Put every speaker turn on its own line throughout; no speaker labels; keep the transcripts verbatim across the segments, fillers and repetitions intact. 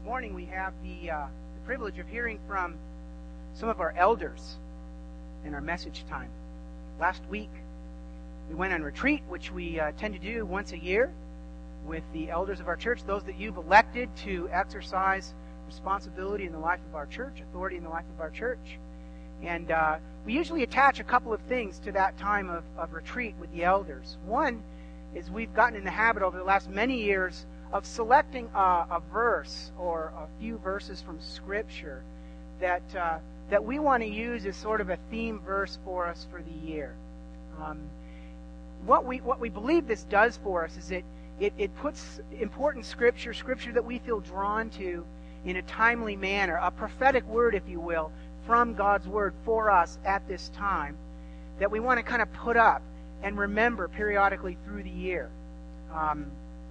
morning we have the, uh, the privilege of hearing from some of our elders in our message time. Last week we went on retreat, which we uh, tend to do once a year with the elders of our church, those that you've elected to exercise responsibility in the life of our church, authority in the life of our church. And uh, we usually attach a couple of things to that time of, of retreat with the elders. One is we've gotten in the habit over the last many years of selecting a, a verse or a few verses from Scripture that uh, that we want to use as sort of a theme verse for us for the year. Um, what we what we believe this does for us is it, it it puts important Scripture, Scripture that we feel drawn to in a timely manner, a prophetic word, if you will, from God's Word for us at this time, that we want to kind of put up and remember periodically through the year. Um,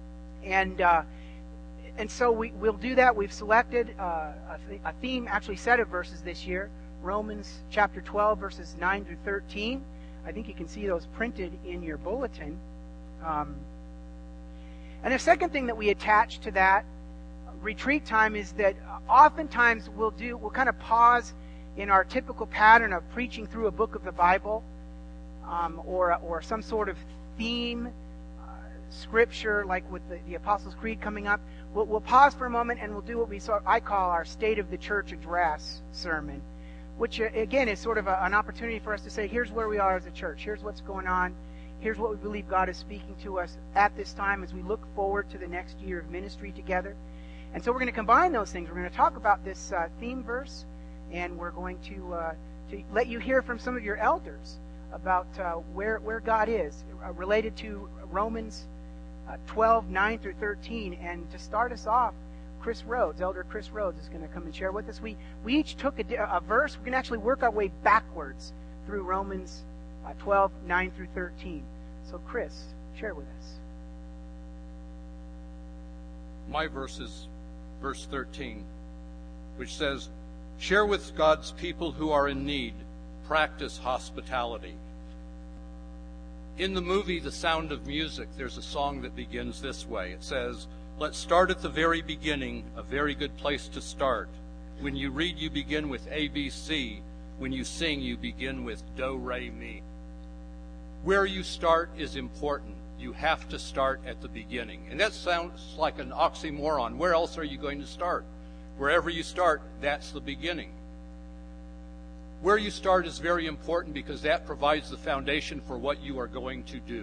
and uh, and so we, we'll do that. We've selected uh, a, th- a theme, actually set of verses this year, Romans chapter twelve, verses nine through thirteen. I think you can see those printed in your bulletin. Um, and the second thing that we attach to that retreat time is that oftentimes we'll do, we'll kind of pause in our typical pattern of preaching through a book of the Bible, um, or or some sort of theme, uh, scripture, like with the, the Apostles' Creed coming up. We'll, we'll pause for a moment and we'll do what we sort I call our State of the Church Address sermon, which uh, again is sort of a, an opportunity for us to say, here's where we are as a church, here's what's going on, here's what we believe God is speaking to us at this time as we look forward to the next year of ministry together. And so we're going to combine those things. We're going to talk about this uh, theme verse, and we're going to uh, to let you hear from some of your elders about uh, where where God is uh, related to Romans uh, twelve, nine through thirteen. And to start us off, Chris Rhodes, Elder Chris Rhodes, is going to come and share with us. We we each took a, a verse. We're going to actually work our way backwards through Romans uh, twelve, nine through thirteen. So Chris, share with us.
My verse is verse thirteen, which says, "Share with God's people who are in need. Practice hospitality." In the movie The Sound of Music, there's a song that begins this way. It says, "Let's start at the very beginning, a very good place to start. When you read, you begin with A, B, C. When you sing, you begin with Do, Re, Mi." Where you start is important. You have to start at the beginning. And that sounds like an oxymoron. Where else are you going to start? Wherever you start, that's the beginning. Where you start is very important because that provides the foundation for what you are going to do.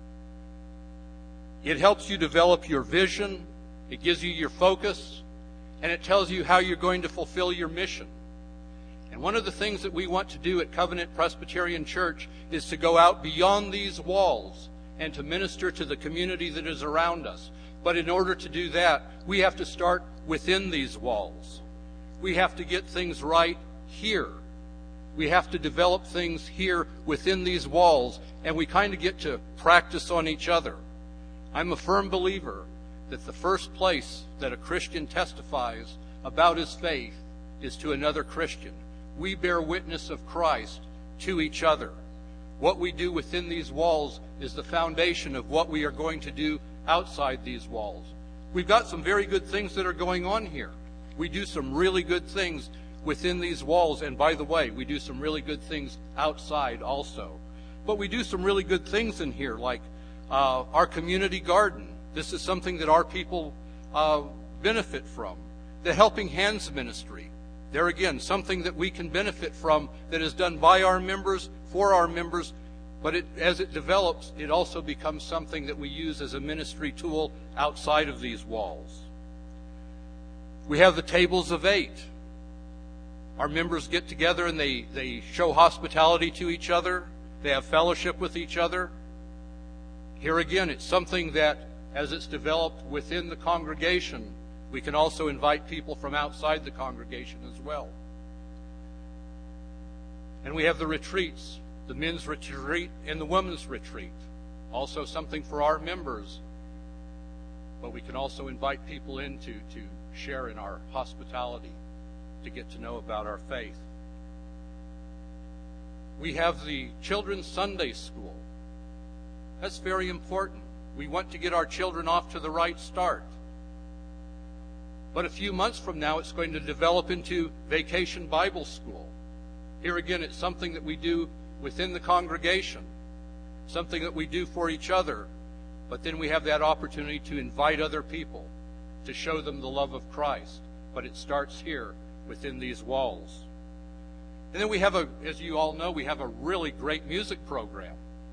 It helps you develop your vision, it gives you your focus, and it tells you how you're going to fulfill your mission. And one of the things that we want to do at Covenant Presbyterian Church is to go out beyond these walls and to minister to the community that is around us. But in order to do that, we have to start within these walls. We have to get things right here. We have to develop things here within these walls, and we kind of get to practice on each other. I'm a firm believer that the first place that a Christian testifies about his faith is to another Christian. We bear witness of Christ to each other. What we do within these walls is the foundation of what we are going to do outside these walls. We've got some very good things that are going on here. We do some really good things within these walls, and by the way, we do some really good things outside also. But we do some really good things in here, like uh, our community garden. This is something that our people uh, benefit from. The Helping Hands ministry. There again, something that we can benefit from that is done by our members, for our members, but it, as it develops, it also becomes something that we use as a ministry tool outside of these walls. We have the Tables of Eight. Our members get together and they, they show hospitality to each other. They have fellowship with each other. Here again, it's something that, as it's developed within the congregation, we can also invite people from outside the congregation as well. And we have the retreats, the men's retreat and the women's retreat. Also something for our members. But we can also invite people in to, to share in our hospitality, to get to know about our faith. We have the Children's Sunday School. That's very important. We want to get our children off to the right start. But a few months from now, it's going to develop into Vacation Bible School. Here again, it's something that we do within the congregation, something that we do for each other, but then we have that opportunity to invite other people, to show them the love of Christ. But it starts here within these walls. And then we have a, as you all know, we have a really great music program.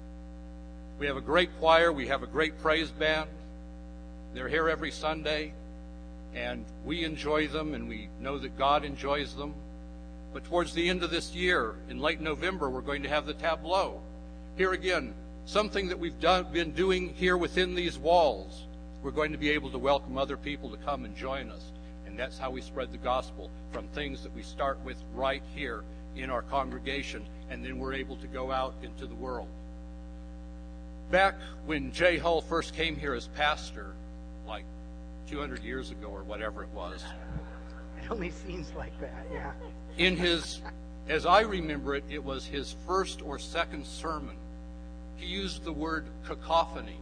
We have a great choir, we have a great praise band. They're here every Sunday, and we enjoy them, and we know that God enjoys them. But towards the end of this year, in late November, we're going to have the tableau. Here again, something that we've done, been doing here within these walls. We're going to be able to welcome other people to come and join us. And that's how we spread the gospel, from things that we start with right here in our congregation, and then we're able to go out into the world. Back when Jay Hull first came here as pastor, like two hundred years ago or whatever it was.
It only seems like that, yeah.
In his, as I remember it, it was his first or second sermon. He used the word cacophony.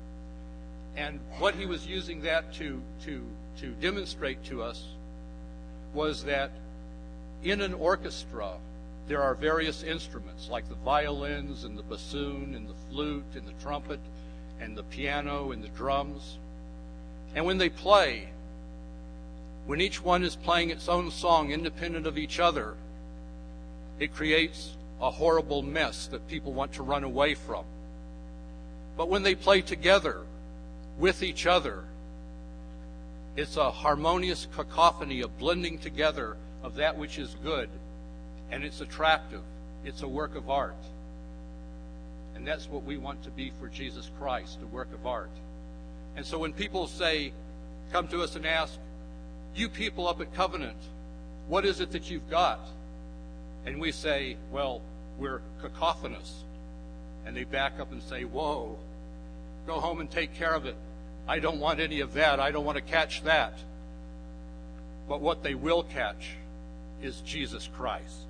And what he was using that to, to, to demonstrate to us was that in an orchestra, there are various instruments, like the violins and the bassoon and the flute and the trumpet and the piano and the drums. And when they play, when each one is playing its own song independent of each other, it creates a horrible mess that people want to run away from. But when they play together with each other, it's a harmonious cacophony, a blending together of that which is good, and it's attractive. It's a work of art. And that's what we want to be for Jesus Christ, a work of art. And so when people say, come to us and ask, you people up at Covenant, what is it that you've got? And we say, well, we're cacophonous. And they back up and say, whoa, go home and take care of it. I don't want any of that. I don't want to catch that. But what they will catch is Jesus Christ.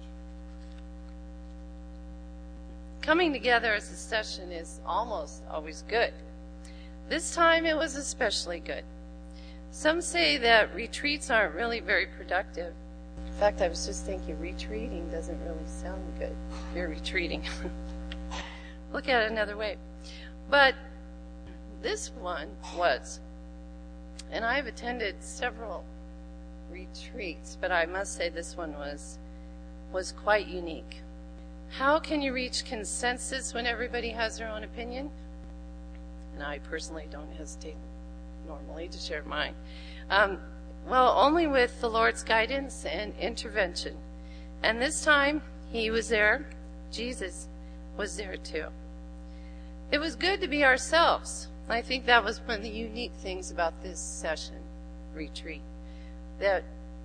Coming together as a session is almost always good. This time it was especially good. Some say that retreats aren't really very productive. In fact, I was just thinking retreating doesn't really sound good. You're retreating. Look at it another way. But this one was. And I've attended several retreats, but I must say this one was was quite unique. How can you reach consensus when everybody has their own opinion? And I personally don't hesitate normally to share mine. Um, well, only with the Lord's guidance and intervention. And this time, he was there. Jesus was there too. It was good to be ourselves. I think that was one of the unique things about this session, retreat, that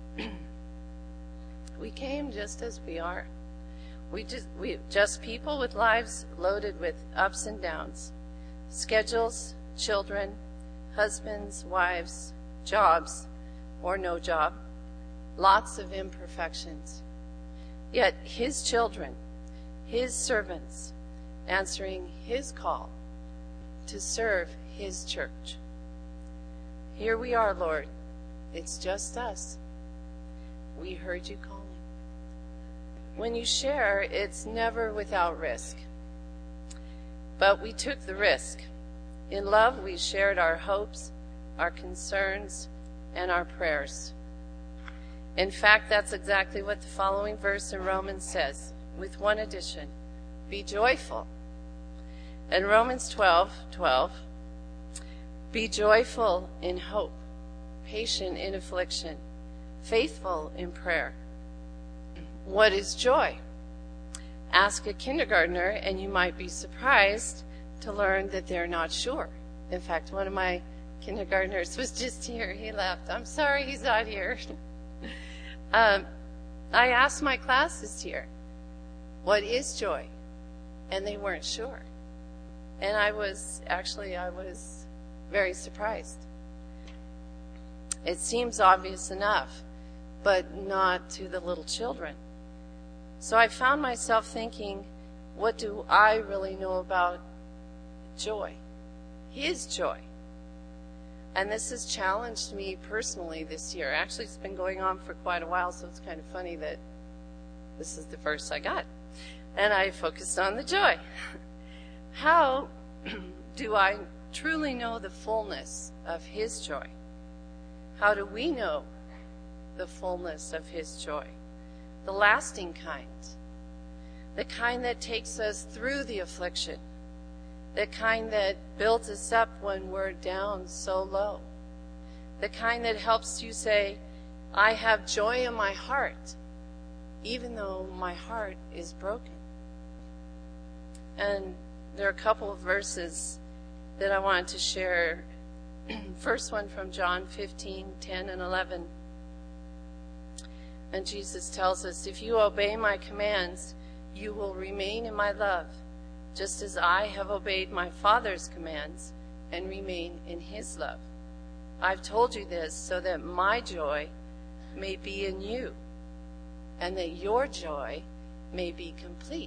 we came just as we are. We just, we just people with lives loaded with ups and downs, schedules, children, husbands, wives, jobs, or no job, lots of imperfections. Yet his children, his servants, answering his call to serve his church. Here we are, Lord. It's just us. We heard you calling. When you share, it's never without risk. But we took the risk. In love, we shared our hopes, our concerns, and our prayers. In fact, that's exactly what the following verse in Romans says, with one addition. Be joyful. In Romans twelve twelve, be joyful in hope, patient in affliction, faithful in prayer. What is joy? Ask a kindergartner, and you might be surprised to learn that they're not sure. In fact, one of my kindergartners was just here. He left. I'm sorry he's not here. um, I asked my classes here, what is joy? And they weren't sure. And I was, actually, I was very surprised. It seems obvious enough, but not to the little children. So I found myself thinking, what do I really know about joy? His joy. And this has challenged me personally this year. Actually, it's been going on for quite a while, so it's kind of funny that this is the verse I got. And I focused on the joy. How do I truly know the fullness of his joy? How do we know the fullness of his joy? The lasting kind. The kind that takes us through the affliction. The kind that builds us up when we're down so low. The kind that helps you say, I have joy in my heart, even though my heart is broken. And there are a couple of verses that I wanted to share. First one from John fifteen, ten and eleven. And Jesus tells us, if you obey my commands, you will remain in my love, just as I have obeyed my Father's commands and remain in his love. I've told you this so that my joy may be in you, and that your joy may be complete.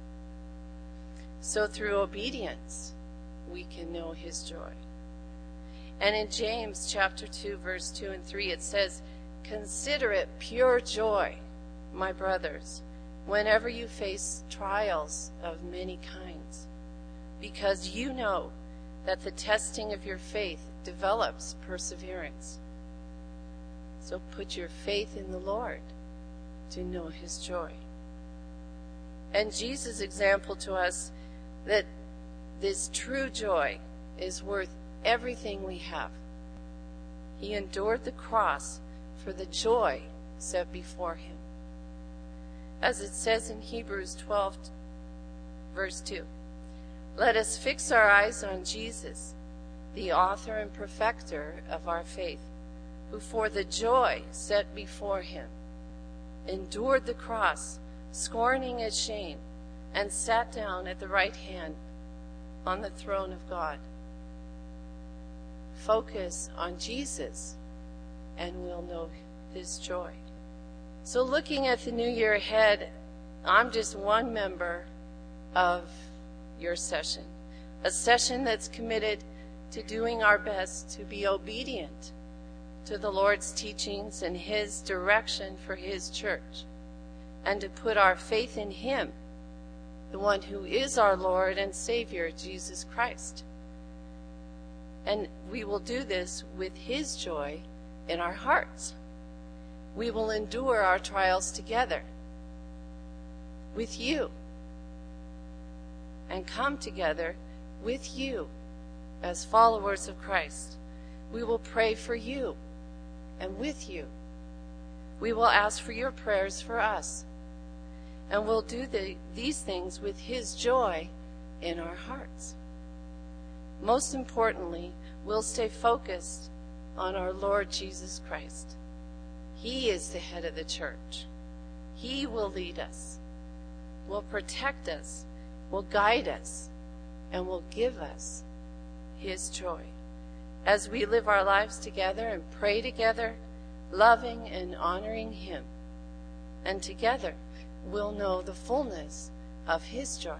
So through obedience, we can know his joy. And in James chapter two, verse two and three, it says, consider it pure joy, my brothers, whenever you face trials of many kinds, because you know that the testing of your faith develops perseverance. So put your faith in the Lord to know his joy. And Jesus' example to us that this true joy is worth everything we have. He endured the cross for the joy set before him. As it says in Hebrews twelve, verse two, let us fix our eyes on Jesus, the author and perfecter of our faith, who for the joy set before him endured the cross, scorning its shame, and sat down at the right hand on the throne of God. Focus on Jesus, and we'll know his joy. So looking at the new year ahead, I'm just one member of your session, a session that's committed to doing our best to be obedient to the Lord's teachings and his direction for his church, and to put our faith in him, the one who is our Lord and Savior, Jesus Christ. And we will do this with his joy in our hearts. We will endure our trials together with you, and come together with you as followers of Christ. We will pray for you and with you. We will ask for your prayers for us. And we'll do the, these things with his joy in our hearts. Most importantly, we'll stay focused on our Lord Jesus Christ. He is the head of the church. He will lead us, will protect us, will guide us, and will give us his joy as we live our lives together and pray together, loving and honoring him. And together we'll know the fullness of his joy.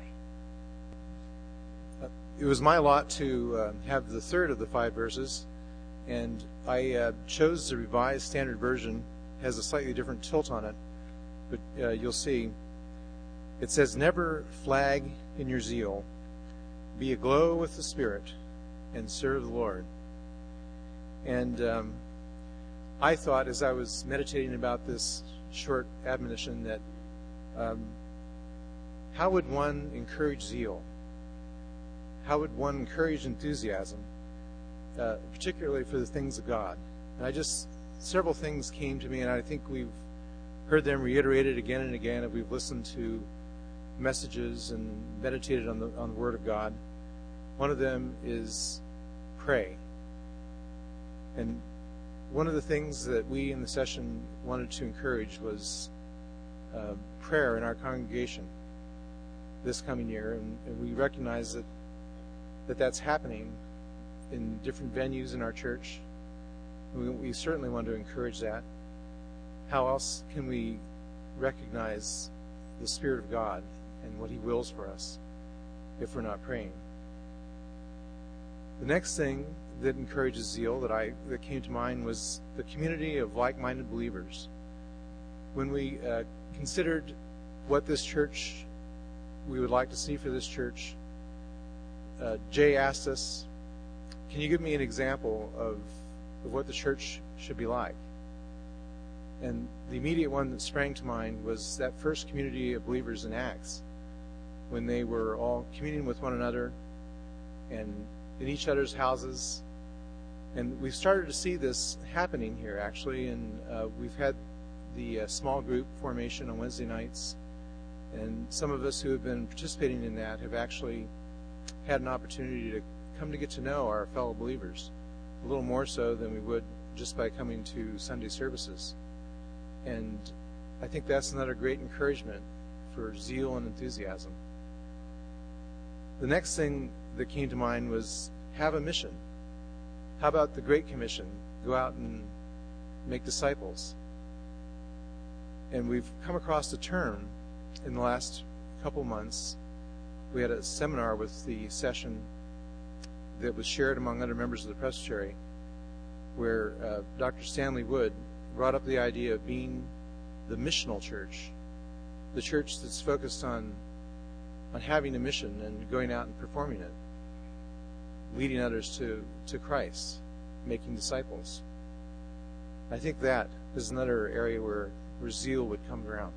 Uh, it was my lot to uh, have the third of the five verses, and I uh, chose the Revised Standard Version. It has a slightly different tilt on it, but uh, you'll see. It says, never flag in your zeal, be aglow with the Spirit, and serve the Lord. And um, I thought, as I was meditating about this short admonition, that um, how would one encourage zeal? How would one encourage enthusiasm, uh, particularly for the things of God? And I just, several things came to me, and I think we've heard them reiterated again and again, and we've listened to messages and meditated on the on the Word of God. One of them is pray. And one of the things that we in the session wanted to encourage was uh, prayer in our congregation this coming year, and, and we recognize that, that that's happening in different venues in our church. We, we certainly want to encourage that. How else can we recognize the Spirit of God and what he wills for us if we're not praying? The next thing that encourages zeal that I that came to mind was the community of like-minded believers. When we uh, considered what this church, we would like to see for this church, uh, Jay asked us, can you give me an example of, of what the church should be like? And the immediate one that sprang to mind was that first community of believers in Acts, when they were all communing with one another and in each other's houses. And we've started to see this happening here, actually, and uh, we've had the uh, small group formation on Wednesday nights, and some of us who have been participating in that have actually had an opportunity to come to get to know our fellow believers a little more so than we would just by coming to Sunday services. And I think that's another great encouragement for zeal and enthusiasm. The next thing that came to mind was have a mission. How about the Great Commission? Go out and make disciples. And we've come across a term in the last couple months. We had a seminar with the session that was shared among other members of the presbytery, where uh, Doctor Stanley Wood brought up the idea of being the missional church, the church that's focused on on having a mission and going out and performing it, leading others to, to Christ, making disciples. I think that is another area where, where zeal would come around.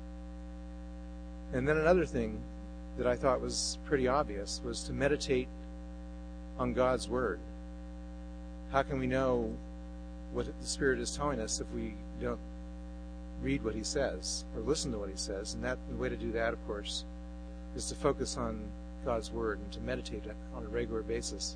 And then another thing that I thought was pretty obvious was to meditate on God's Word. How can we know what the Spirit is telling us if we don't read what He says or listen to what He says? And that the way to do that, of course, is to focus on God's Word and to meditate on a regular basis.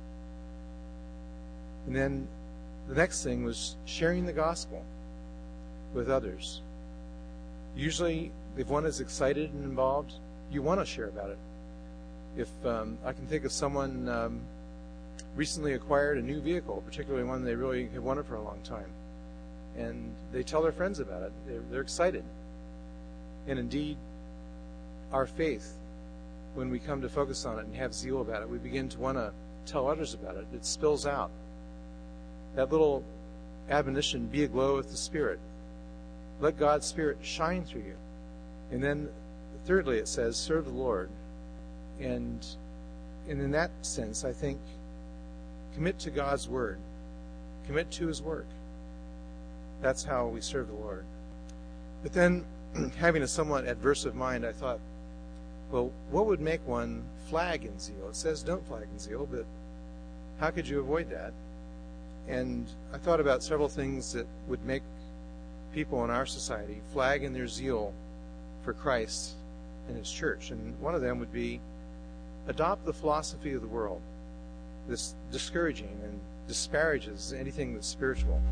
And then the next thing was sharing the gospel with others. Usually, if one is excited and involved, you want to share about it. If um, I can think of someone um, recently acquired a new vehicle, particularly one they really have wanted for a long time, and they tell their friends about it. They're, they're excited. And indeed, our faith, when we come to focus on it and have zeal about it, we begin to want to tell others about it. It spills out. That little admonition, be aglow with the Spirit. Let God's Spirit shine through you. And then, thirdly, it says, serve the Lord. And, and in that sense, I think, commit to God's Word. Commit to His work. That's how we serve the Lord. But then, having a somewhat adversive mind, I thought, well, what would make one flag in zeal? It says don't flag in zeal, but how could you avoid that? And I thought about several things that would make people in our society flag in their zeal for Christ and His church. And one of them would be adopt the philosophy of the world. This discouraging and disparages anything that's spiritual.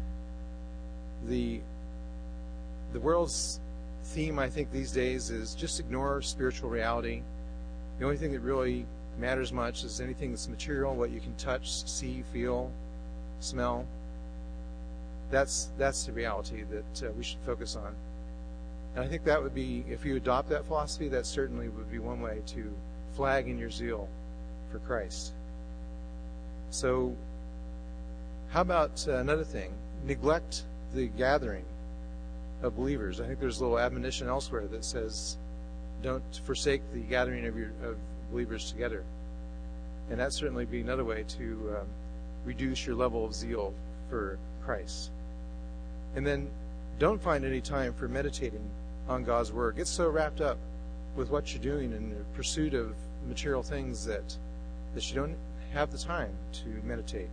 The the world's theme, I think, these days is just ignore spiritual reality. The only thing that really matters much is anything that's material, what you can touch, see, feel, smell. That's that's the reality that uh, we should focus on. And I think that would be, if you adopt that philosophy, that certainly would be one way to flag in your zeal for Christ. So, how about uh, another thing? Neglect the gathering of believers. I think there's a little admonition elsewhere that says, don't forsake the gathering of your of believers together. And that certainly be another way to um, reduce your level of zeal for Christ. And then don't find any time for meditating on God's Word. Get so wrapped up with what you're doing in the pursuit of material things that, that you don't have the time to meditate.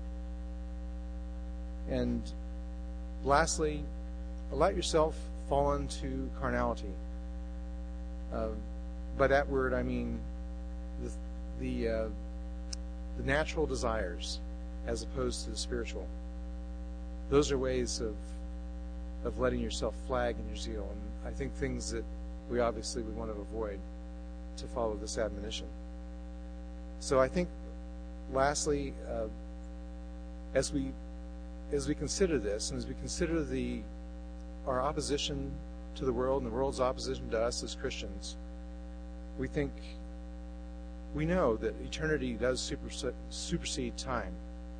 And lastly, let yourself fall into carnality. Uh, by that word, I mean the the, uh, the natural desires as opposed to the spiritual. Those are ways of of letting yourself flag in your zeal, and I think things that we obviously would want to avoid to follow this admonition. So I think, lastly, uh, as we as we consider this, and as we consider the our opposition to the world and the world's opposition to us as Christians, we think, we know that eternity does supersede, supersede time.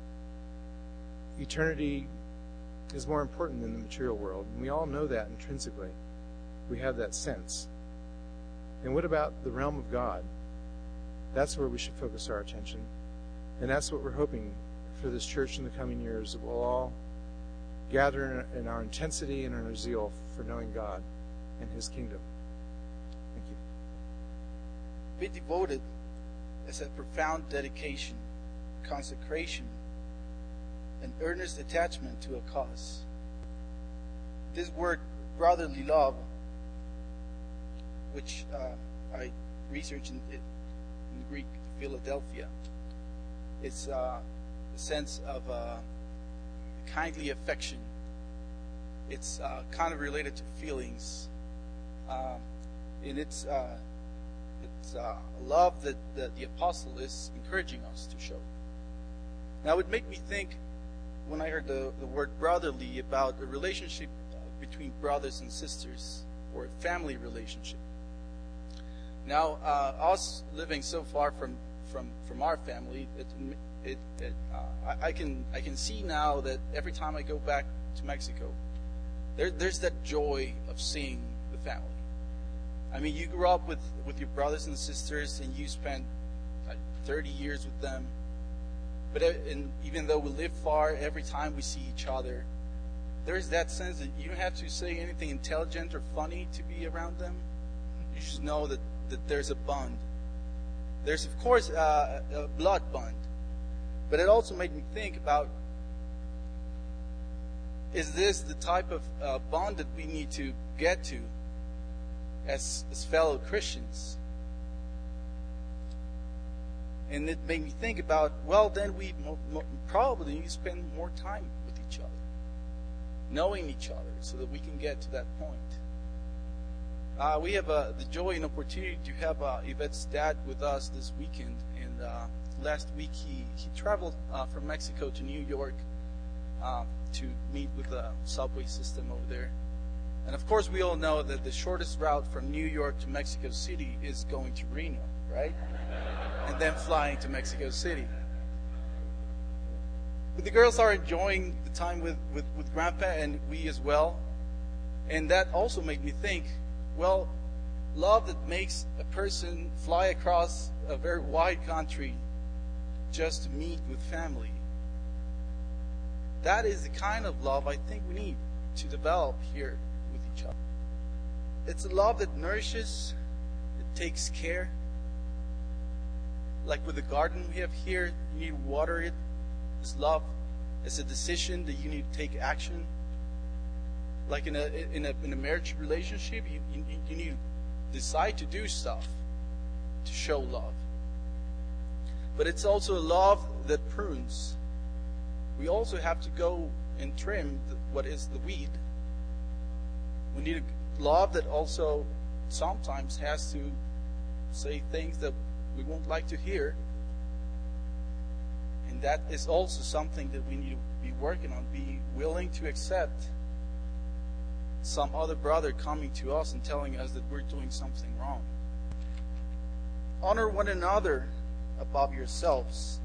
eternity is more important than the material world. And we all know that intrinsically. We have that sense. And what about the realm of God? That's where we should focus our attention. And that's what we're hoping for this church in the coming years, that we'll all gather in, in our intensity and in our zeal for knowing God and His kingdom. Thank you.
Be devoted is a profound dedication, consecration, and earnest attachment to a cause. This word, brotherly love, which uh, I researched in, in Greek, Philadelphia, it's uh, a sense of uh, kindly affection. It's uh, kind of related to feelings, uh, and it's uh, it's uh, a love that, that the apostle is encouraging us to show. Now, it would make me think, when I heard the, the word brotherly, about a relationship between brothers and sisters, or a family relationship. Now, uh, us living so far from from, from our family, it, it, it, uh, I, I can I can see now that every time I go back to Mexico, there, there's that joy of seeing the family. I mean, you grew up with, with your brothers and sisters, and you spent like thirty years with them. But and even though we live far, every time we see each other, there's that sense that you don't have to say anything intelligent or funny to be around them. You just know that, that there's a bond. There's, of course, uh, a blood bond. But it also made me think about, is this the type of uh, bond that we need to get to as, as fellow Christians? And it made me think about, well, then we mo- mo- probably need to spend more time with each other, knowing each other, so that we can get to that point. Uh, we have uh, the joy and opportunity to have uh, Yvette's dad with us this weekend. And uh, last week he, he traveled uh, from Mexico to New York uh, to meet with the subway system over there. And of course, we all know that the shortest route from New York to Mexico City is going to Reno, right? And then flying to Mexico City. But the girls are enjoying the time with, with, with Grandpa, and we as well. And that also made me think, well, love that makes a person fly across a very wide country just to meet with family, that is the kind of love I think we need to develop here with each other. It's a love that nourishes, it takes care. Like with the garden we have here, you need to water it. This love is a decision that you need to take action. Like in a in a in a marriage relationship, you, you you need to decide to do stuff to show love. But it's also a love that prunes. We also have to go and trim the, what is the weed. We need a love that also sometimes has to say things that we won't like to hear. And that is also something that we need to be working on, be willing to accept some other brother coming to us and telling us that we're doing something wrong. Honor one another above yourselves.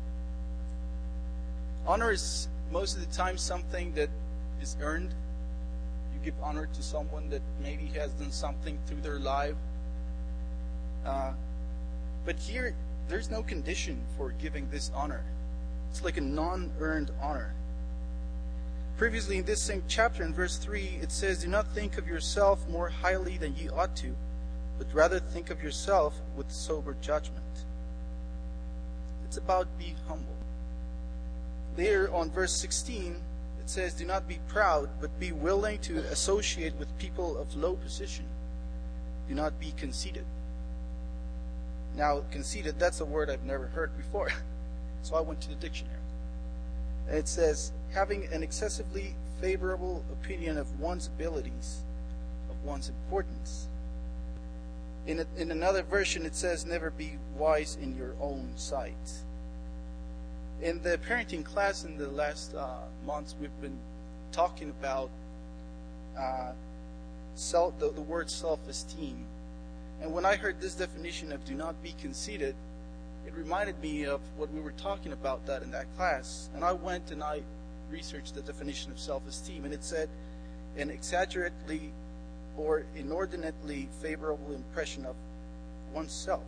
Honor is most of the time something that is earned. You give honor to someone that maybe has done something through their life. Uh, but here, there's no condition for giving this honor. It's like a non-earned honor. Previously in this same chapter, in verse three, it says, "Do not think of yourself more highly than ye ought to, but rather think of yourself with sober judgment." It's about be humble. Later on verse sixteen, it says, "Do not be proud, but be willing to associate with people of low position. Do not be conceited." Now, conceited, that's a word I've never heard before. So I went to the dictionary. And it says, having an excessively favorable opinion of one's abilities, of one's importance. In, a, in another version, it says, never be wise in your own sight. In the parenting class in the last uh, months, we've been talking about uh, self, the, the word self-esteem. And when I heard this definition of do not be conceited, it reminded me of what we were talking about that in that class. And I went and I researched the definition of self-esteem, and it said, an exaggeratedly or inordinately favorable impression of oneself.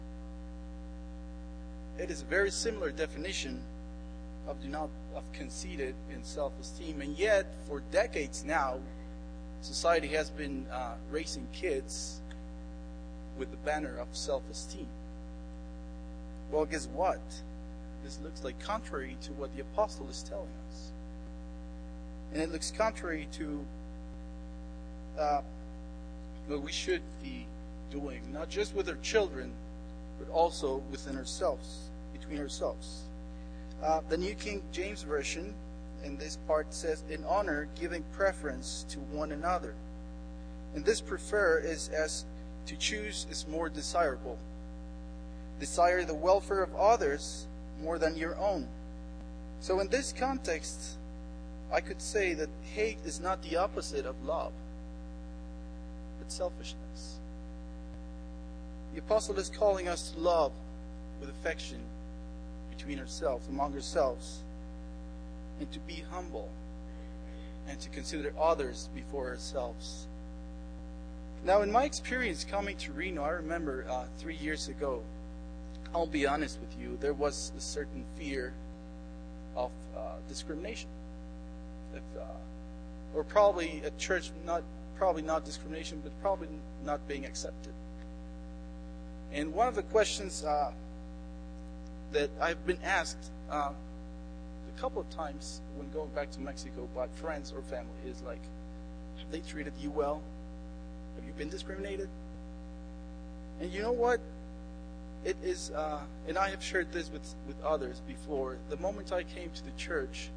It is a very similar definition of do not of conceited in self-esteem, and yet for decades now, society has been uh, raising kids with the banner of self-esteem. Well, guess what? This looks like contrary to what the apostle is telling us, and it looks contrary to uh, what we should be doing, not just with our children, but also within ourselves, between ourselves. Uh, the New King James Version in this part says, in honor, giving preference to one another. And this prefer is as to choose is more desirable. Desire the welfare of others more than your own. So in this context, I could say that hate is not the opposite of love, but selfishness. The apostle is calling us to love with affection between ourselves, among ourselves, and to be humble and to consider others before ourselves. Now, in my experience coming to Reno, I remember uh, three years ago, I'll be honest with you, there was a certain fear of uh, discrimination. If, uh, or probably at church, not probably not discrimination, but probably not being accepted. And one of the questions uh, that I've been asked uh, a couple of times when going back to Mexico by friends or family is like, have they treated you well? Have you been discriminated? And you know what? It is, uh, and I have shared this with, with others before, the moment I came to the church,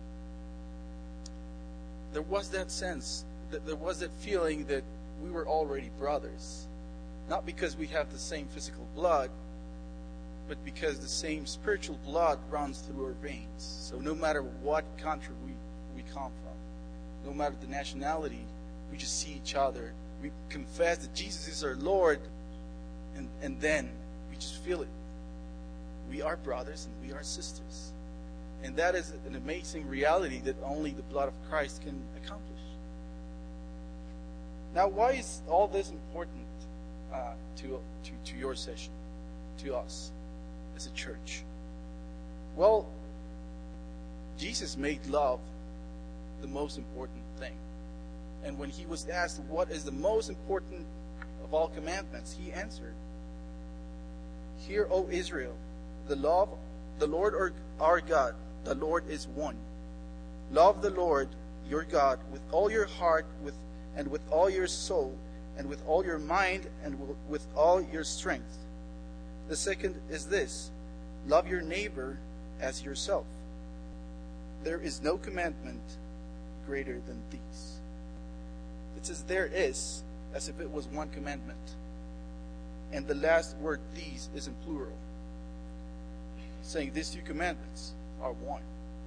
there was that sense, that there was that feeling that we were already brothers. Not because we have the same physical blood, but because the same spiritual blood runs through our veins. So no matter what country we, we come from, no matter the nationality, we just see each other. We confess that Jesus is our Lord, and, and then we just feel it. We are brothers and we are sisters. And that is an amazing reality that only the blood of Christ can accomplish. Now, why is all this important uh, to, to, to your session, to us as a church? Well, Jesus made love the most important thing. And when he was asked what is the most important of all commandments, he answered, "Hear, O Israel, the love, the Lord our, our God, the Lord is one. Love the Lord your God with all your heart, with and with all your soul, and with all your mind, and with all your strength. The second is this: love your neighbor as yourself. There is no commandment greater than these." It says there is, as if it was one commandment. And the last word, these, is in plural, saying these two commandments are one.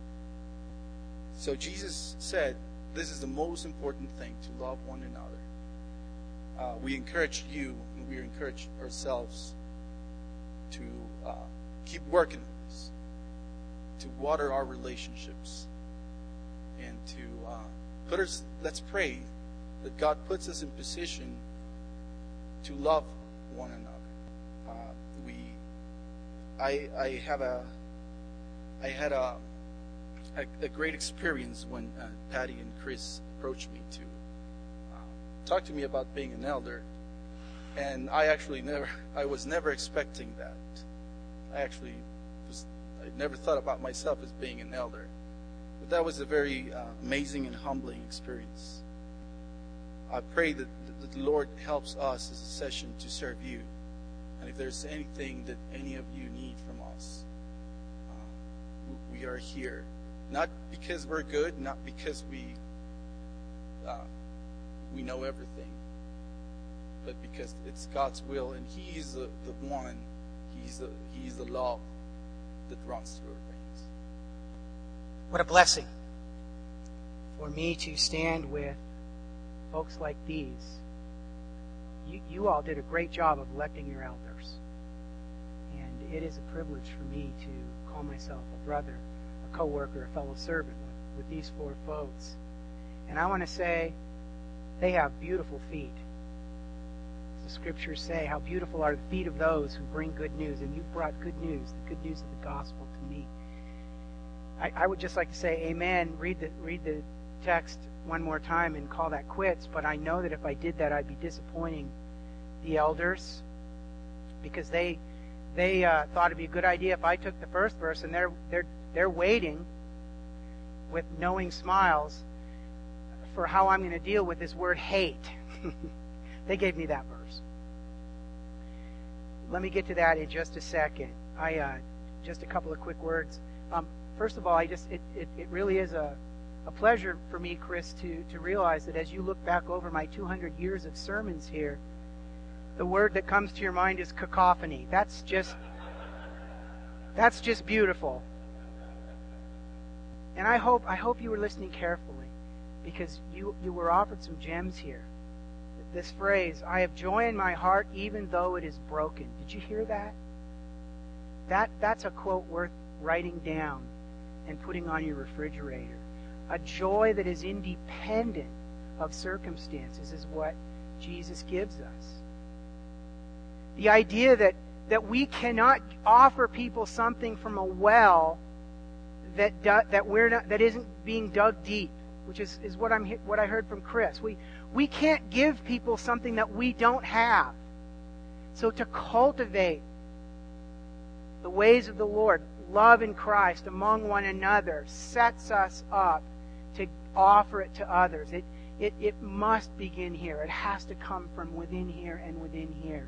So Jesus said, this is the most important thing, to love one another. Uh, we encourage you, and we encourage ourselves to uh, keep working on this, to water our relationships, and to uh, put us, let's pray that God puts us in position to love one another. Uh, we, I, I have a, I had a, a, a great experience when uh, Patty and Chris approached me to uh, talk to me about being an elder, and I actually never, I was never expecting that. I actually was, I never thought about myself as being an elder, but that was a very uh, amazing and humbling experience. I pray that the Lord helps us as a session to serve you. And if there's anything that any of you need from us, uh, we are here. Not because we're good, not because we uh, we know everything, but because it's God's will, and He is the, the one, He's the, He's the love that runs through our veins.
What a blessing for me to stand with folks like these. You, you all did a great job of electing your elders. And it is a privilege for me to call myself a brother, a co-worker, a fellow servant with these four folks. And I want to say they have beautiful feet. The scriptures say, how beautiful are the feet of those who bring good news. And you've brought good news, the good news of the gospel to me. I, I would just like to say amen, read the, read the text one more time and call that quits. But I know that if I did that, I'd be disappointing the elders, because they they uh, thought it'd be a good idea if I took the first verse, and they're they're they're waiting with knowing smiles for how I'm going to deal with this word hate. They gave me that verse. Let me get to that in just a second. I uh, just a couple of quick words. Um, first of all, I just it, it, it really is a a pleasure for me, Chris, to to realize that as you look back over my two hundred years of sermons here, the word that comes to your mind is cacophony. That's just that's just beautiful. And I hope I hope you were listening carefully, because you, you were offered some gems here. This phrase, I have joy in my heart even though it is broken. Did you hear that? That that's a quote worth writing down and putting on your refrigerator. A joy that is independent of circumstances is what Jesus gives us. The idea that, that we cannot offer people something from a well that do, that we're not that isn't being dug deep, which is, is what I'm what I heard from Chris. We we can't give people something that we don't have. So to cultivate the ways of the Lord, love in Christ among one another, sets us up to offer it to others. It it it must begin here. It has to come from within here and within here.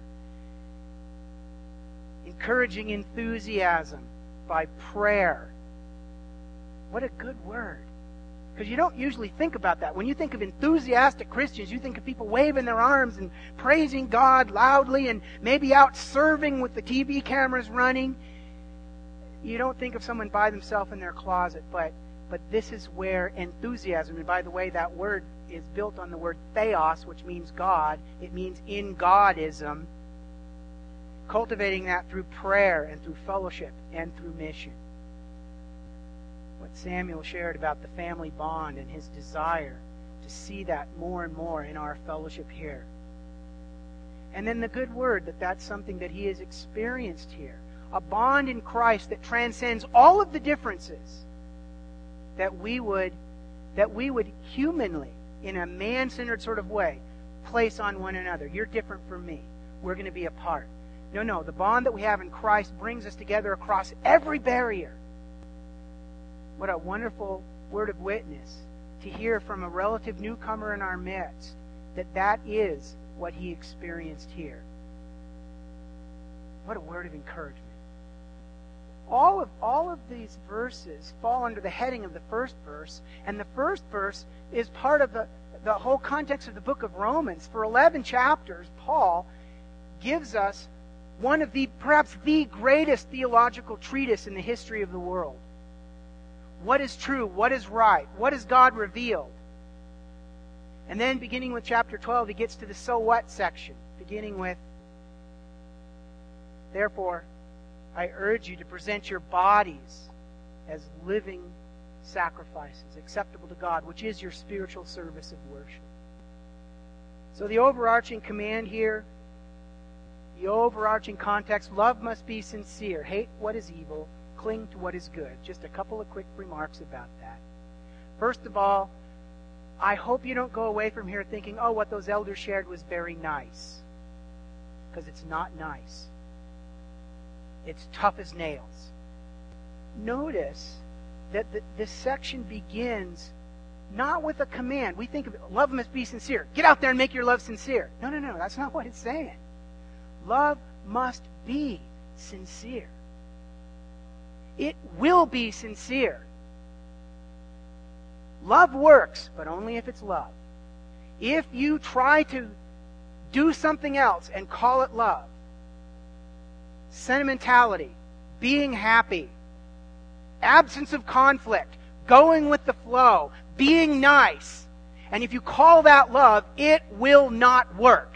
Encouraging enthusiasm by prayer. What a good word. Because you don't usually think about that. When you think of enthusiastic Christians, you think of people waving their arms and praising God loudly and maybe out serving with the T V cameras running. You don't think of someone by themselves in their closet, but but this is where enthusiasm, and by the way, that word is built on the word theos, which means God. It means in Godism. Cultivating that through prayer and through fellowship and through mission. What Samuel shared about the family bond and his desire to see that more and more in our fellowship here. And then the good word that that's something that he has experienced here. A bond in Christ that transcends all of the differences that we would that we would humanly, in a man-centered sort of way, place on one another. You're different from me. We're going to be apart. No, no. The bond that we have in Christ brings us together across every barrier. What a wonderful word of witness to hear from a relative newcomer in our midst that that is what he experienced here. What a word of encouragement. All of all of these verses fall under the heading of the first verse, and the first verse is part of the, the whole context of the book of Romans. For eleven chapters, Paul gives us one of the, perhaps the greatest theological treatise in the history of the world. What is true? What is right? What has God revealed? And then beginning with chapter twelve, he gets to the so what section, beginning with, therefore, I urge you to present your bodies as living sacrifices, acceptable to God, which is your spiritual service of worship. So the overarching command here, the overarching context, love must be sincere. Hate what is evil. Cling to what is good. Just a couple of quick remarks about that. First of all, I hope you don't go away from here thinking, oh, what those elders shared was very nice. Because it's not nice. It's tough as nails. Notice that the, this section begins not with a command. We think of it, love must be sincere. Get out there and make your love sincere. No, no, no. That's not what it's saying. Love must be sincere. It will be sincere. Love works, but only if it's love. If you try to do something else and call it love, sentimentality, being happy, absence of conflict, going with the flow, being nice, and if you call that love, it will not work.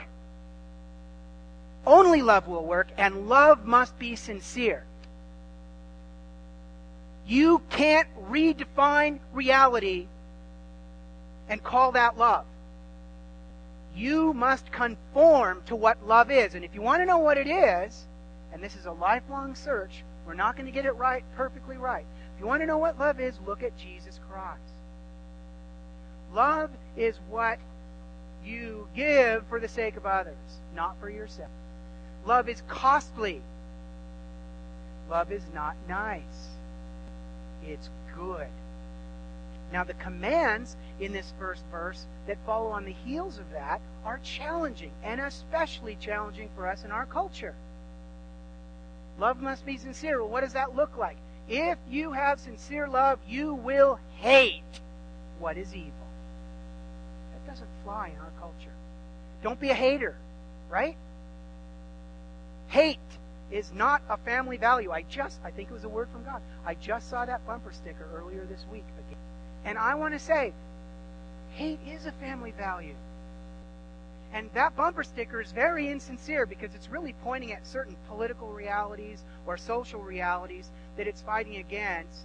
Only love will work, and love must be sincere. You can't redefine reality and call that love. You must conform to what love is. And if you want to know what it is, and this is a lifelong search, we're not going to get it right, perfectly right. If you want to know what love is, look at Jesus Christ. Love is what you give for the sake of others, not for yourself. Love is costly. Love is not nice. It's good. Now, the commands in this first verse that follow on the heels of that are challenging, and especially challenging for us in our culture. Love must be sincere. Well, what does that look like? If you have sincere love, you will hate what is evil. That doesn't fly in our culture. Don't be a hater, right? Hate is not a family value. I just, I think it was a word from God. I just saw that bumper sticker earlier this week again. And I want to say, hate is a family value. And that bumper sticker is very insincere because it's really pointing at certain political realities or social realities that it's fighting against.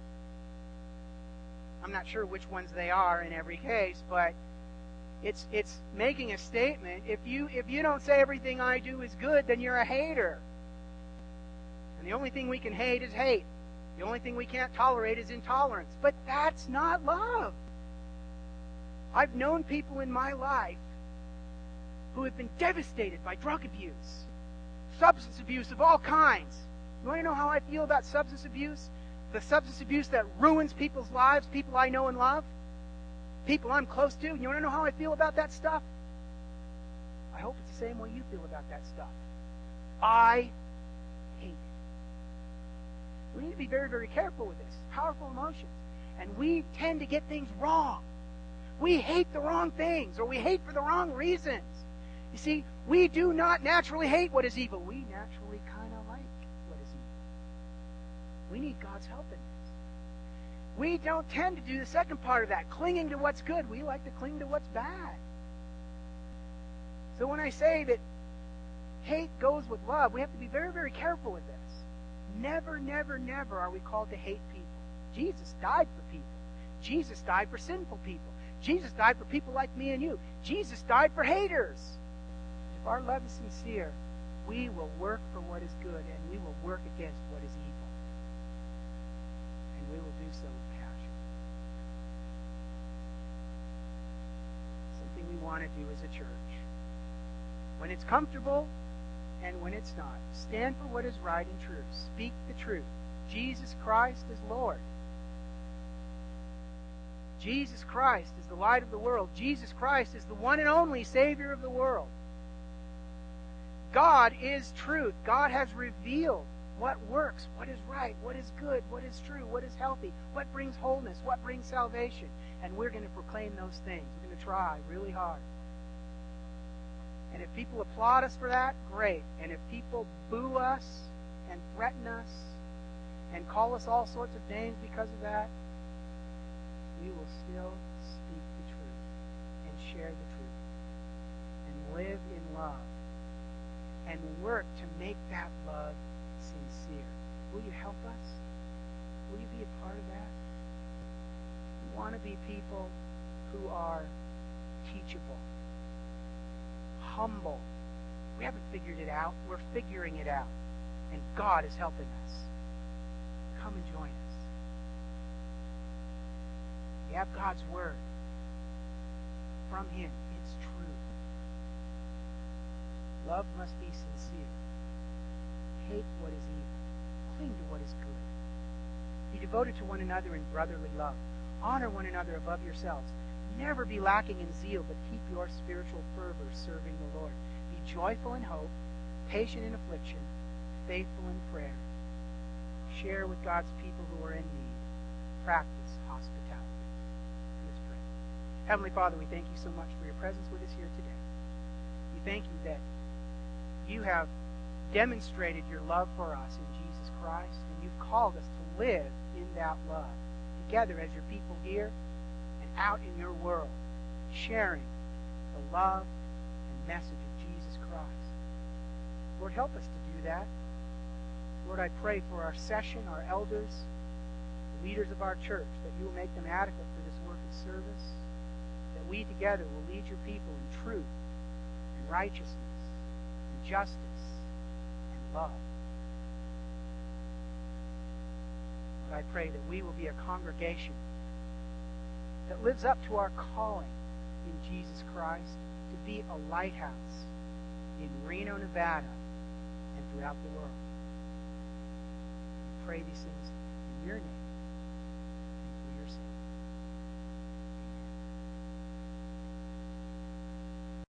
I'm not sure which ones they are in every case, but it's it's making a statement. If you if you don't say everything I do is good, then you're a hater. And the only thing we can hate is hate. The only thing we can't tolerate is intolerance. But that's not love. I've known people in my life who have been devastated by drug abuse, substance abuse of all kinds. You want to know how I feel about substance abuse? The substance abuse that ruins people's lives, people I know and love, people I'm close to. You want to know how I feel about that stuff? I hope it's the same way you feel about that stuff. I hate it. We need to be very, very careful with this. Powerful emotions. And we tend to get things wrong. We hate the wrong things, or we hate for the wrong reasons. You see, we do not naturally hate what is evil. We naturally kind of like what is evil. We need God's help in this. We don't tend to do the second part of that, clinging to what's good. We like to cling to what's bad. So when I say that hate goes with love, we have to be very, very careful with this. Never, never, never are we called to hate people. Jesus died for people. Jesus died for sinful people. Jesus died for people like me and you. Jesus died for haters. If our love is sincere, we will work for what is good, and we will work against what is evil. And we will do so with passion. Something we want to do as a church. When it's comfortable and when it's not. Stand for what is right and true. Speak the truth. Jesus Christ is Lord. Jesus Christ is the light of the world. Jesus Christ is the one and only Savior of the world. God is truth. God has revealed what works, what is right, what is good, what is true, what is healthy, what brings wholeness, what brings salvation. And we're going to proclaim those things. We're going to try really hard. And if people applaud us for that, great. And if people boo us and threaten us and call us all sorts of names because of that, we will still speak the truth and share the truth and live in love and work to make that love sincere. Will you help us? Will you be a part of that? We want to be people who are teachable, humble. We haven't figured it out. We're figuring it out. And God is helping us. Come and join us. We have God's Word. From Him, it's true. Love must be sincere. Hate what is evil. Cling to what is good. Be devoted to one another in brotherly love. Honor one another above yourselves. Never be lacking in zeal, but keep your spiritual fervor serving the Lord. Be joyful in hope, patient in affliction, faithful in prayer. Share with God's people who are in need. Practice hospitality. Let's pray. Heavenly Father, we thank you so much for your presence with us here today. We thank you that you have demonstrated your love for us in Jesus Christ, and you've called us to live in that love together as your people here and out in your world, sharing the love and message of Jesus Christ. Lord, help us to do that. Lord, I pray for our session, our elders. leaders of our church, that you will make them adequate for this work of service, that we together will lead your people in truth and righteousness and justice and love. Lord, I pray that we will be a congregation that lives up to our calling in Jesus Christ to be a lighthouse in Reno, Nevada, and throughout the world. We pray these things in your name.